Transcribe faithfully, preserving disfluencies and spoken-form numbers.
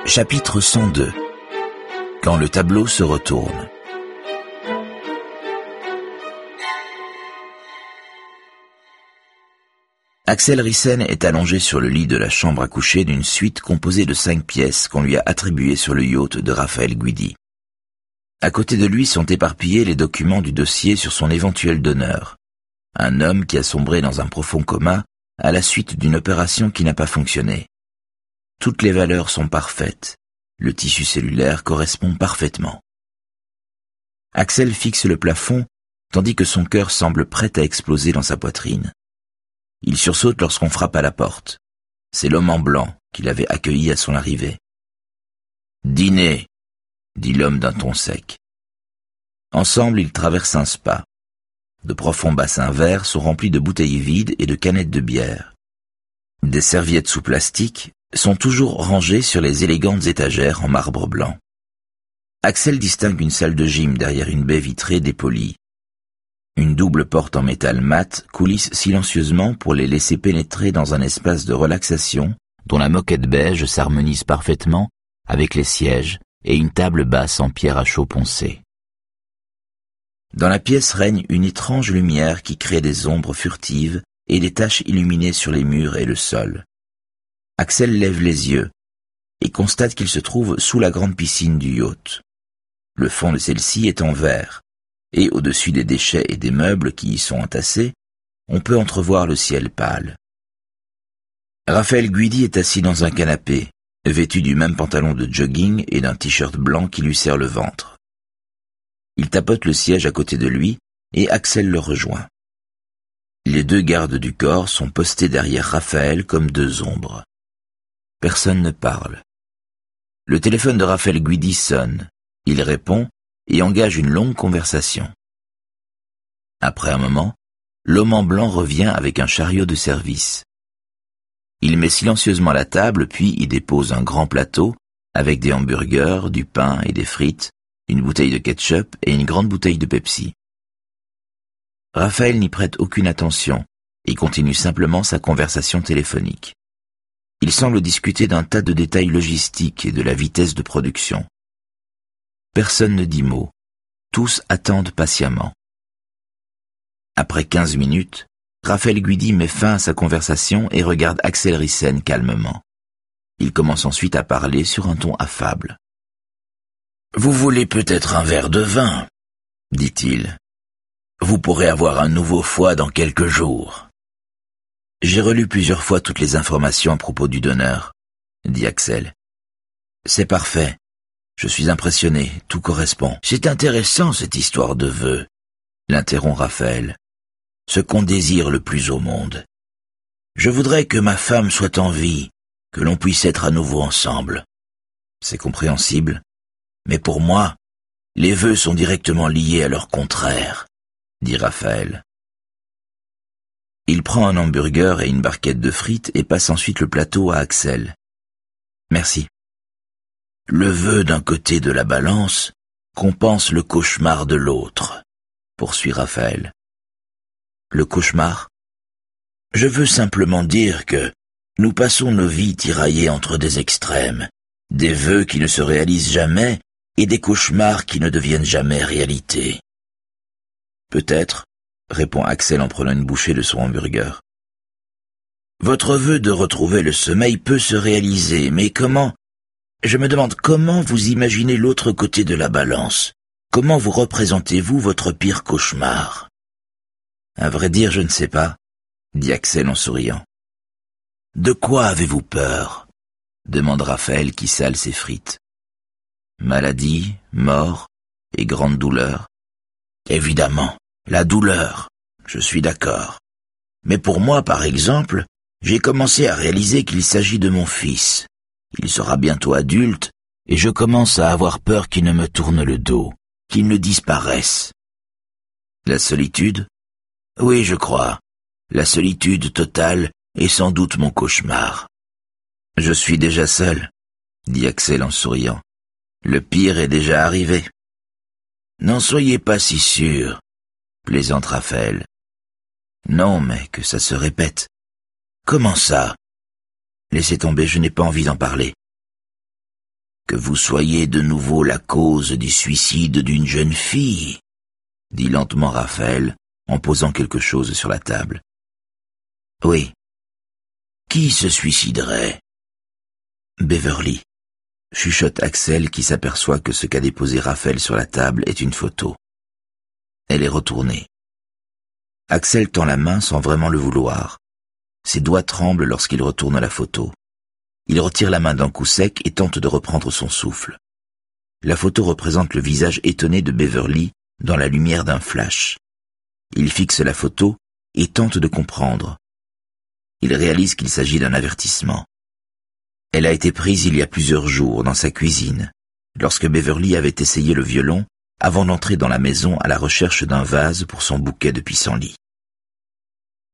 Chapitre cent deux. Quand le tableau se retourne. Axel Rissen est allongé sur le lit de la chambre à coucher d'une suite composée de cinq pièces qu'on lui a attribuées sur le yacht de Raphaël Guidi. À côté de lui sont éparpillés les documents du dossier sur son éventuel donneur, un homme qui a sombré dans un profond coma à la suite d'une opération qui n'a pas fonctionné. Toutes les valeurs sont parfaites. Le tissu cellulaire correspond parfaitement. Axel fixe le plafond, tandis que son cœur semble prêt à exploser dans sa poitrine. Il sursaute lorsqu'on frappe à la porte. C'est l'homme en blanc qui l'avait accueilli à son arrivée. « Dîner !» dit l'homme d'un ton sec. Ensemble, ils traversent un spa. De profonds bassins verts sont remplis de bouteilles vides et de canettes de bière. Des serviettes sous plastique sont toujours rangées sur les élégantes étagères en marbre blanc. Axel distingue une salle de gym derrière une baie vitrée dépolie. Une double porte en métal mat coulisse silencieusement pour les laisser pénétrer dans un espace de relaxation dont la moquette beige s'harmonise parfaitement avec les sièges et une table basse en pierre à chaud poncé. Dans la pièce règne une étrange lumière qui crée des ombres furtives et des taches illuminées sur les murs et le sol. Axel lève les yeux et constate qu'il se trouve sous la grande piscine du yacht. Le fond de celle-ci est en verre, et au-dessus des déchets et des meubles qui y sont entassés, on peut entrevoir le ciel pâle. Raphaël Guidi est assis dans un canapé, vêtu du même pantalon de jogging et d'un t-shirt blanc qui lui serre le ventre. Il tapote le siège à côté de lui et Axel le rejoint. Les deux gardes du corps sont postés derrière Raphaël comme deux ombres. Personne ne parle. Le téléphone de Raphaël Guidi sonne. Il répond et engage une longue conversation. Après un moment, l'homme en blanc revient avec un chariot de service. Il met silencieusement la table puis y dépose un grand plateau avec des hamburgers, du pain et des frites, une bouteille de ketchup et une grande bouteille de Pepsi. Raphaël n'y prête aucune attention et continue simplement sa conversation téléphonique. Il semble discuter d'un tas de détails logistiques et de la vitesse de production. Personne ne dit mot. Tous attendent patiemment. Après quinze minutes, Raphaël Guidi met fin à sa conversation et regarde Axel Rissen calmement. Il commence ensuite à parler sur un ton affable. « Vous voulez peut-être un verre de vin ?» dit-il. « Vous pourrez avoir un nouveau foie dans quelques jours. » « J'ai relu plusieurs fois toutes les informations à propos du donneur, » dit Axel. « C'est parfait. Je suis impressionné, tout correspond. »« C'est intéressant cette histoire de vœux, » l'interrompt Raphaël. « Ce qu'on désire le plus au monde. Je voudrais que ma femme soit en vie, que l'on puisse être à nouveau ensemble. C'est compréhensible, mais pour moi, les vœux sont directement liés à leur contraire, » dit Raphaël. Il prend un hamburger et une barquette de frites et passe ensuite le plateau à Axel. « Merci. » Le vœu d'un côté de la balance compense le cauchemar de l'autre, poursuit Raphaël. Le cauchemar? Je veux simplement dire que nous passons nos vies tiraillées entre des extrêmes, des vœux qui ne se réalisent jamais et des cauchemars qui ne deviennent jamais réalité. Peut-être, répond Axel en prenant une bouchée de son hamburger. Votre vœu de retrouver le sommeil peut se réaliser, mais comment? Je me demande comment vous imaginez l'autre côté de la balance. Comment vous représentez-vous votre pire cauchemar? À vrai dire, je ne sais pas, dit Axel en souriant. De quoi avez-vous peur? Demande Raphaël qui sale ses frites. Maladie, mort et grande douleur. Évidemment, la douleur, je suis d'accord. Mais pour moi, par exemple, j'ai commencé à réaliser qu'il s'agit de mon fils. Il sera bientôt adulte, et je commence à avoir peur qu'il ne me tourne le dos, qu'il ne disparaisse. La solitude? Oui, je crois. La solitude totale est sans doute mon cauchemar. Je suis déjà seul, dit Axel en souriant. Le pire est déjà arrivé. N'en soyez pas si sûr, plaisante Raphaël. Non, mais que ça se répète. Comment ça? Laissez tomber, je n'ai pas envie d'en parler. Que vous soyez de nouveau la cause du suicide d'une jeune fille, dit lentement Raphaël en posant quelque chose sur la table. Oui. Qui se suiciderait? Beverly, chuchote Axel qui s'aperçoit que ce qu'a déposé Raphaël sur la table est une photo. Elle est retournée. Axel tend la main sans vraiment le vouloir. Ses doigts tremblent lorsqu'il retourne la photo. Il retire la main d'un coup sec et tente de reprendre son souffle. La photo représente le visage étonné de Beverly dans la lumière d'un flash. Il fixe la photo et tente de comprendre. Il réalise qu'il s'agit d'un avertissement. Elle a été prise il y a plusieurs jours dans sa cuisine, lorsque Beverly avait essayé le violon avant d'entrer dans la maison à la recherche d'un vase pour son bouquet de pissenlit.